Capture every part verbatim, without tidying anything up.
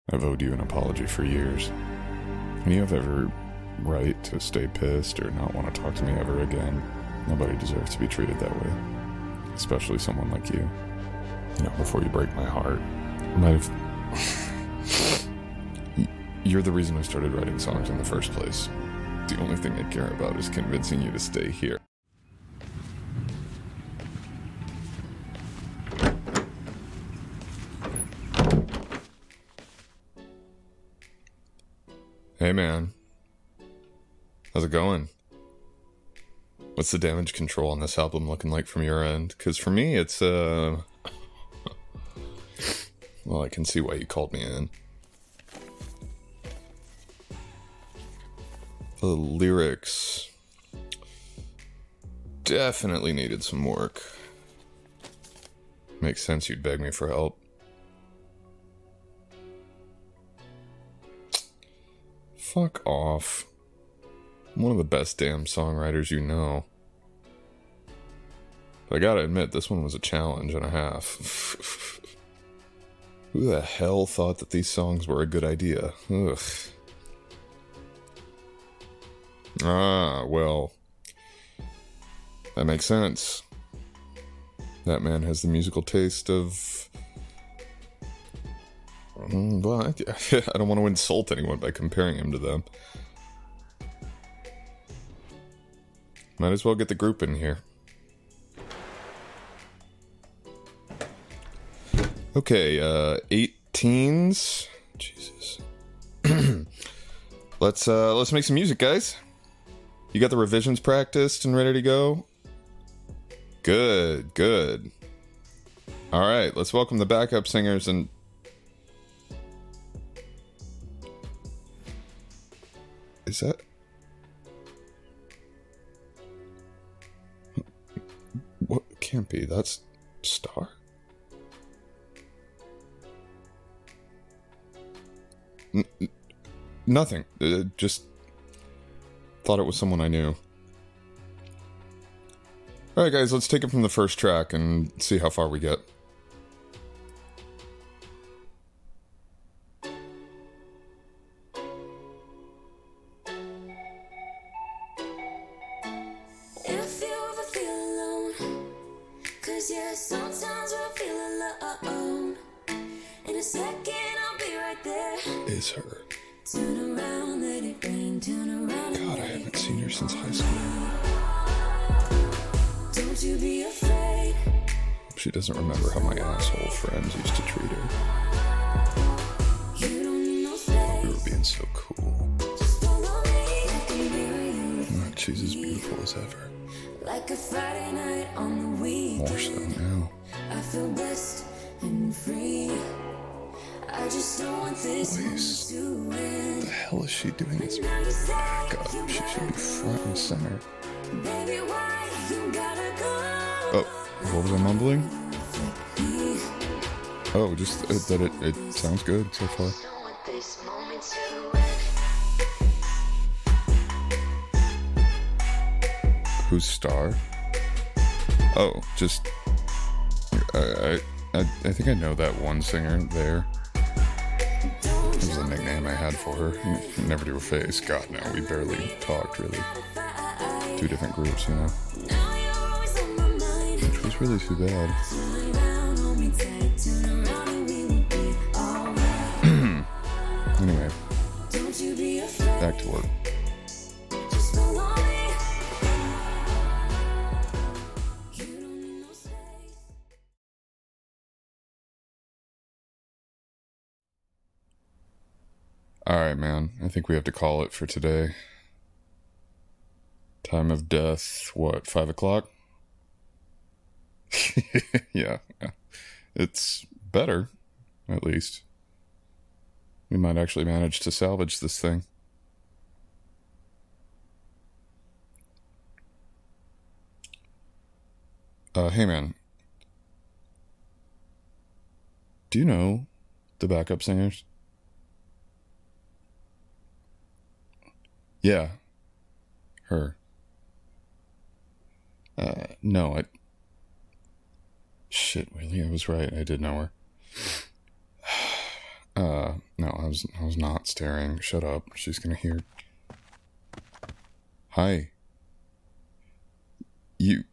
I've owed you an apology for years. And you have every right to stay pissed or not want to talk to me ever again. Nobody deserves to be treated that way. Especially someone like you. You know, before you break my heart. I might have... You're the reason I started writing songs in the first place. The only thing I care about is convincing you to stay here. Hey man, how's it going? What's the damage control on this album looking like from your end? Because for me, it's, uh... well, I can see why you called me in. The lyrics definitely needed some work. Makes sense you'd beg me for help. Fuck off. I'm one of the best damn songwriters you know. But I gotta admit, this one was a challenge and a half. Who the hell thought that these songs were a good idea? Ugh. Ah, well. That makes sense. That man has the musical taste of... Well, I, I don't want to insult anyone by comparing him to them. Might as well get the group in here. Okay, uh, eighteens. Jesus. let's, uh, let's make some music, guys. You got the revisions practiced and ready to go? Good, good. Alright, let's welcome the backup singers and... Is that... What? Can't be. That's... Star? N- n- nothing. Uh, just... Thought it was someone I knew. Alright guys, let's take it from the first track and see how far we get. Is her. Turn around, let it rain, turn around. God, I haven't seen her since high school. Don't you be afraid. She doesn't remember how my asshole friends used to treat her. You don't need no space. We were being so cool. Just follow me. I can be where you oh, she's as beautiful as ever. Like a Friday night on the weekend. More so now. I feel blessed and free. I just don't want this to end. What the hell is she doing this? Back up. She should be front and center. Baby, why you gotta go? Oh, what was I mumbling? Oh, just uh, that it, it sounds good so far. Who's Star? Oh, just... I, I, I think I know that one singer there. It was a nickname I had for her. Never to her face. God, no, we barely talked, really. Two different groups, you know. Which was really too bad. Anyway. Back to work. Alright, man. I think we have to call it for today. Time of death, what, five o'clock? yeah, yeah. It's better, at least. We might actually manage to salvage this thing. Uh, hey man. Do you know the backup singers? Yeah. Her. Uh, no, I... Shit, really? I was right. I did know her. Uh, no, I was, I was not staring. Shut up. She's gonna hear. Hi. You...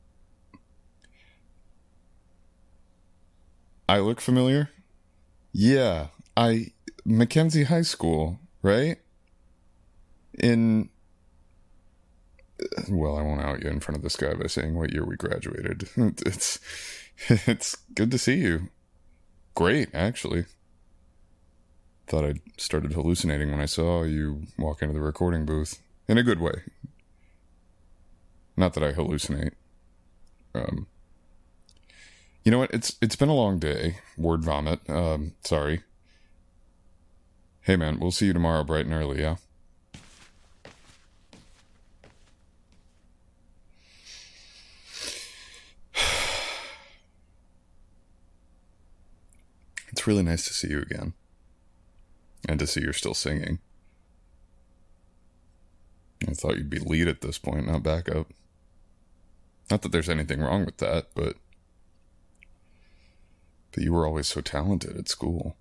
I look familiar? Yeah, I... Mackenzie High School, right? In... Well, I won't out you in front of this guy by saying what year we graduated. It's... It's good to see you. Great, actually. Thought I'd started hallucinating when I saw you walk into the recording booth. In a good way. Not that I hallucinate. Um... You know what? It's it's been a long day. Word vomit. Um, sorry. Hey man, we'll see you tomorrow bright and early, yeah? It's really nice to see you again. And to see you're still singing. I thought you'd be lead at this point, not backup. Not that there's anything wrong with that, but... But you were always so talented at school.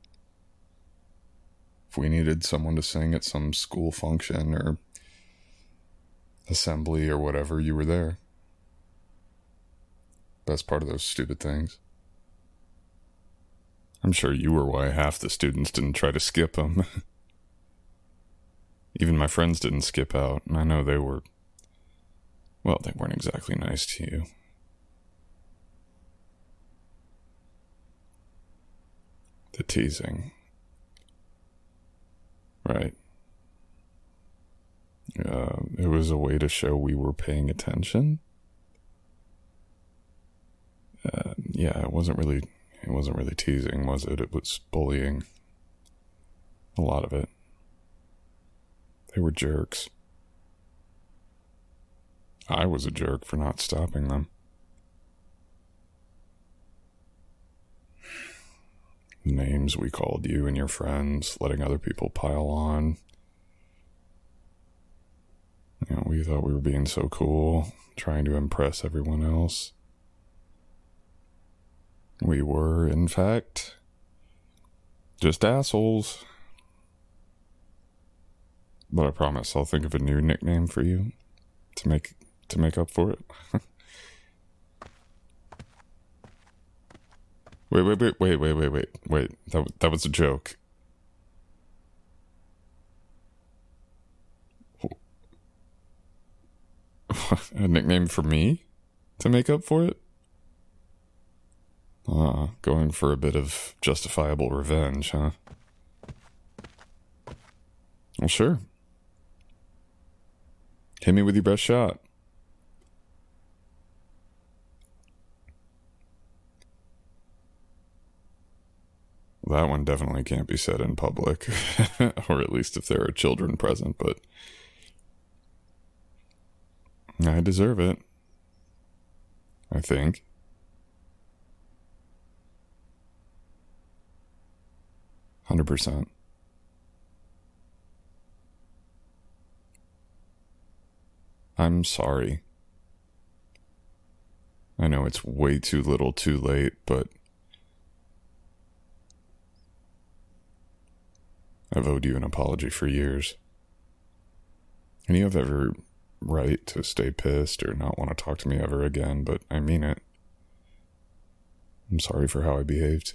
If we needed someone to sing at some school function or assembly or whatever, you were there. Best part of those stupid things. I'm sure you were why half the students didn't try to skip them. Even my friends didn't skip out, and I know they were... Well, they weren't exactly nice to you. The teasing. Right. Uh, it was a way to show we were paying attention. Uh, yeah, it wasn't really, it wasn't really teasing, was it? It was bullying. A lot of it. They were jerks. I was a jerk for not stopping them. Names we called you and your friends, letting other people pile on. You know, we thought we were being so cool, trying to impress everyone else. We were, in fact, just assholes. But I promise I'll think of a new nickname for you to make to make up for it. Wait, wait, wait, wait, wait, wait, wait, wait. That that was a joke. A nickname for me to make up for it? Ah, uh, going for a bit of justifiable revenge, huh? Well, sure. Hit me with your best shot. That one definitely can't be said in public, or at least if there are children present, but I deserve it. I think. one hundred percent. I'm sorry. I know it's way too little too late, but I've owed you an apology for years. And you have every right to stay pissed or not want to talk to me ever again, but I mean it. I'm sorry for how I behaved.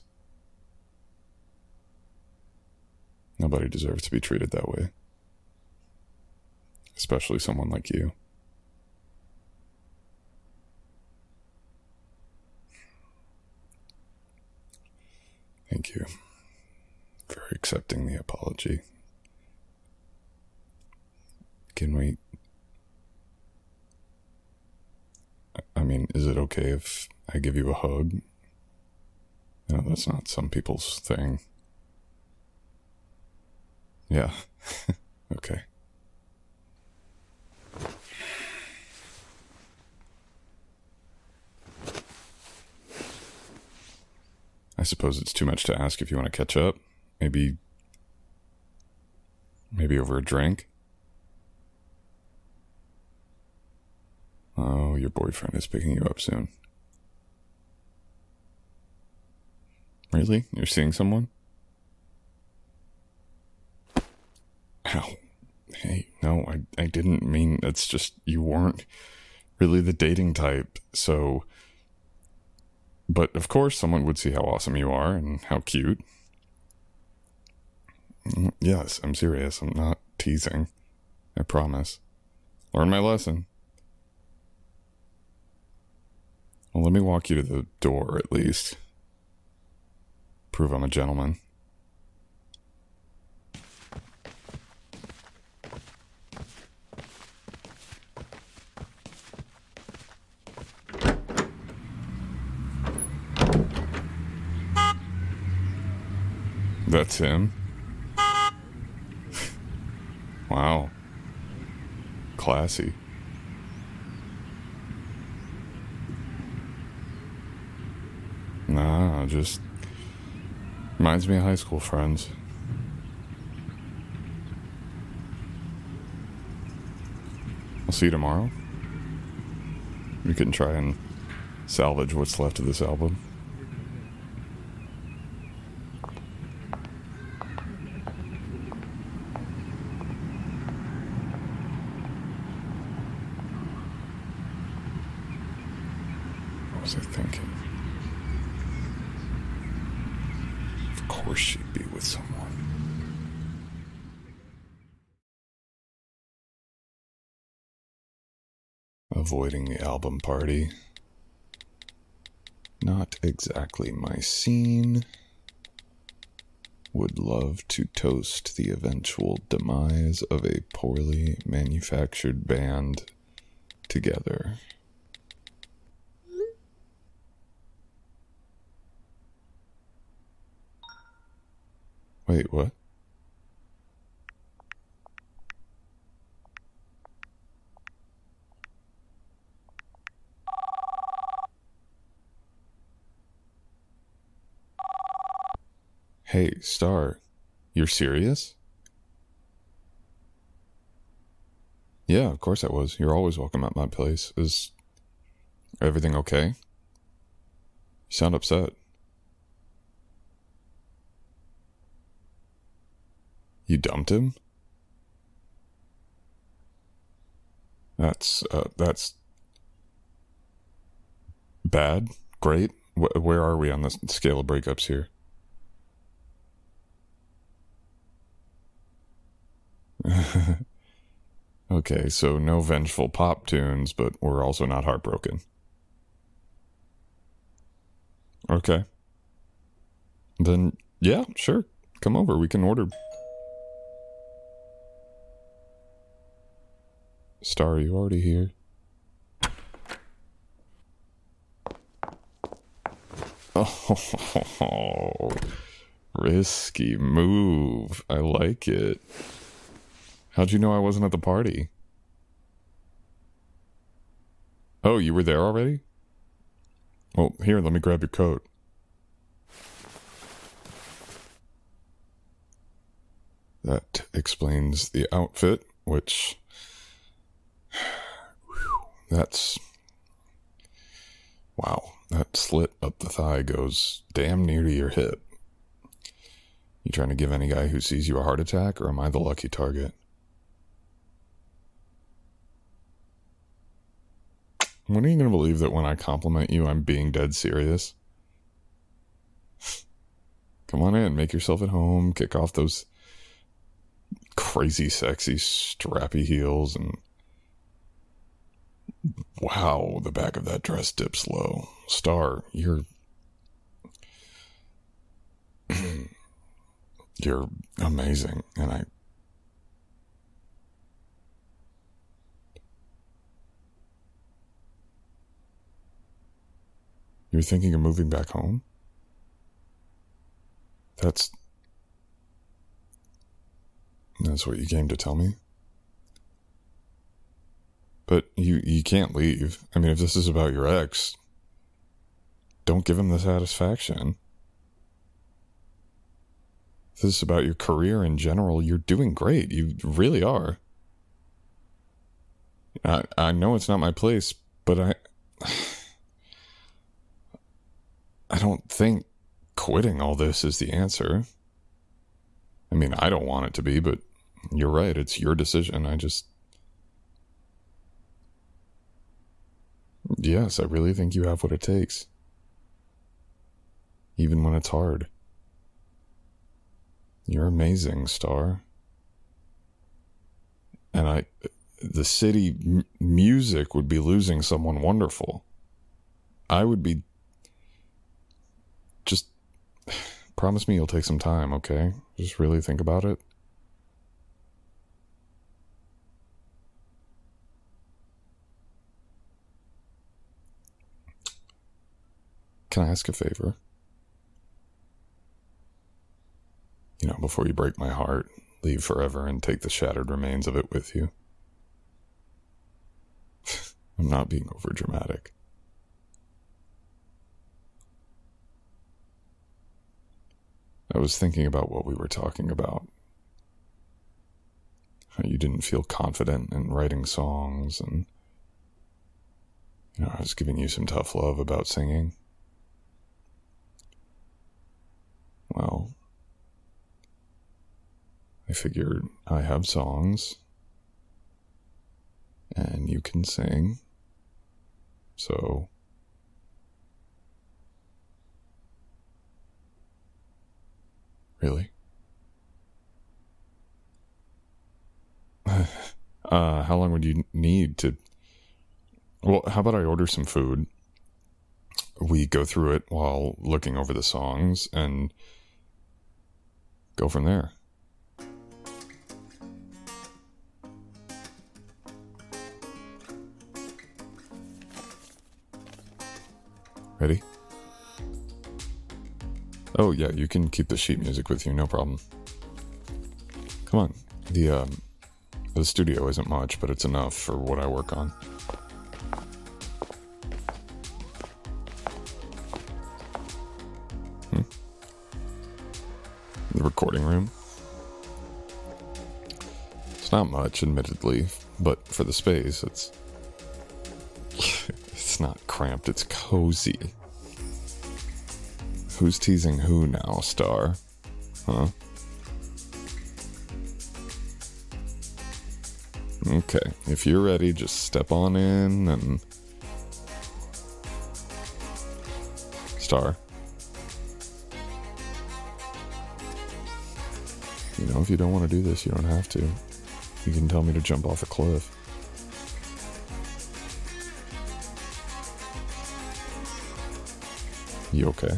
Nobody deserves to be treated that way. Especially someone like you. Thank you for accepting the apology. Can we... I mean, is it okay if I give you a hug? You know, that's not some people's thing. Yeah. Okay. I suppose it's too much to ask if you want to catch up. Maybe... Maybe over a drink? Oh, your boyfriend is picking you up soon. Really? You're seeing someone? Hey, no, I, I didn't mean, it's just you weren't really the dating type, so... But of course someone would see how awesome you are and how cute. Yes, I'm serious. I'm not teasing. I promise. Learn my lesson. Well, let me walk you to the door at least. Prove I'm a gentleman. That's him? Wow. Classy. Nah, just reminds me of high school friends. I'll see you tomorrow. We can try and salvage what's left of this album. What was I thinking? Of course she'd be with someone. Avoiding the album party. Not exactly my scene. Would love to toast the eventual demise of a poorly manufactured band together. Wait, what? Hey, Star, you're serious? Yeah, of course I was. You're always welcome at my place. Is everything okay? You sound upset. You dumped him? That's, uh, that's bad? Great? Wh- where are we on the scale of breakups here? Okay, so no vengeful pop tunes, but we're also not heartbroken. Okay. Then, yeah, sure. Come over. We can order. Star, are you already here? Oh, risky move. I like it. How'd you know I wasn't at the party? Oh, you were there already? Well, here, let me grab your coat. That explains the outfit, which... That's... Wow, that slit up the thigh goes damn near to your hip. You trying to give any guy who sees you a heart attack, or am I the lucky target? When are you going to believe that when I compliment you, I'm being dead serious? Come on in, make yourself at home, kick off those crazy sexy strappy heels, and wow, the back of that dress dips low. Star, you're you're amazing, and I You're thinking of moving back home? That's... That's what you came to tell me? But you, you can't leave. I mean, if this is about your ex, don't give him the satisfaction. If this is about your career in general, you're doing great. You really are. I, I know it's not my place, but I... I don't think quitting all this is the answer. I mean, I don't want it to be, but You're right, it's your decision. I just... Yes, I really think you have what it takes. Even when it's hard. You're amazing, Star. And I... The city m- music would be losing someone wonderful. I would be... Just... Promise me you'll take some time, okay? Just really think about it. Can I ask a favor? You know, before you break my heart, leave forever and take the shattered remains of it with you. I'm not being overdramatic. I was thinking about what we were talking about. How you didn't feel confident in writing songs, and you know, I was giving you some tough love about singing. Well, I figured I have songs, and you can sing, so... Really? uh, how long would you need to... Well, how about I order some food? We go through it while looking over the songs, and go from there. Ready? Oh, yeah, you can keep the sheet music with you, no problem. Come on. The, um, the studio isn't much, but it's enough for what I work on. Hmm? The recording room? It's not much, admittedly, but for the space, it's... It's not cramped, it's cozy. Who's teasing who now, Star? Huh? Okay, if you're ready, just step on in and... Star. You know, if you don't want to do this, you don't have to. You can tell me to jump off a cliff. You okay?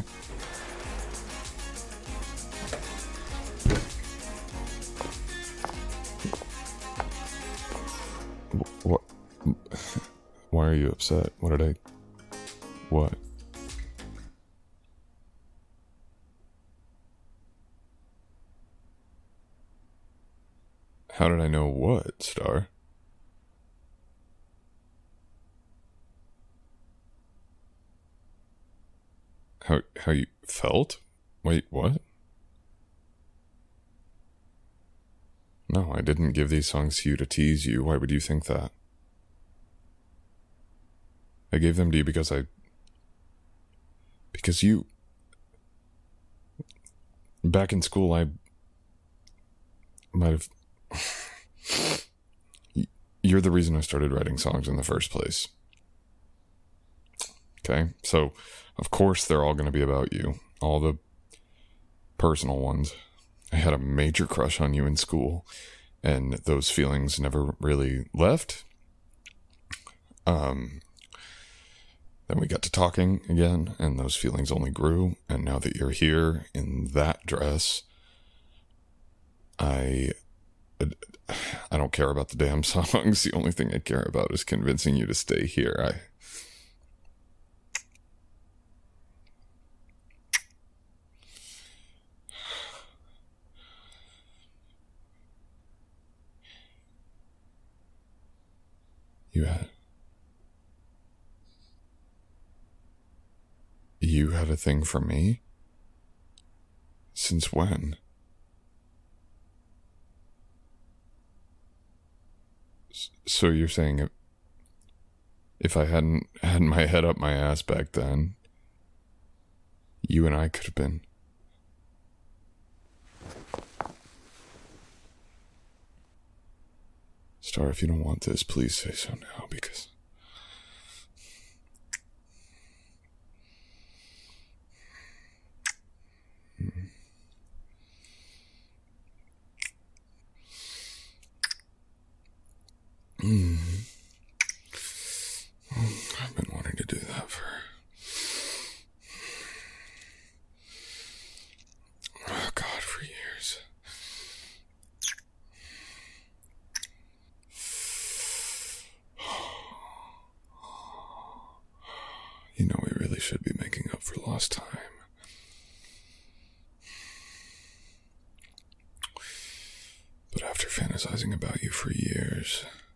What? Why are you upset? What did I... What? How did I know what, Star? How, how you felt? Wait, what? No, I didn't give these songs to you to tease you. Why would you think that? I gave them to you because I... Because you... Back in school, I... might have... You're the reason I started writing songs in the first place. Okay? So, of course they're all going to be about you. All the personal ones. I had a major crush on you in school, and those feelings never really left. Um, then we got to talking again, and those feelings only grew, and now that you're here in that dress, I... I don't care about the damn songs. The only thing I care about is convincing you to stay here. I... You had... You had a thing for me? Since when? So you're saying if, if I hadn't had my head up my ass back then, you and I could have been... Star, if you don't want this, please say so now, because... Mm. I've been wanting to do that for... oh, God, for years. You know, we really should be making up for lost time. But after fantasizing about you for years,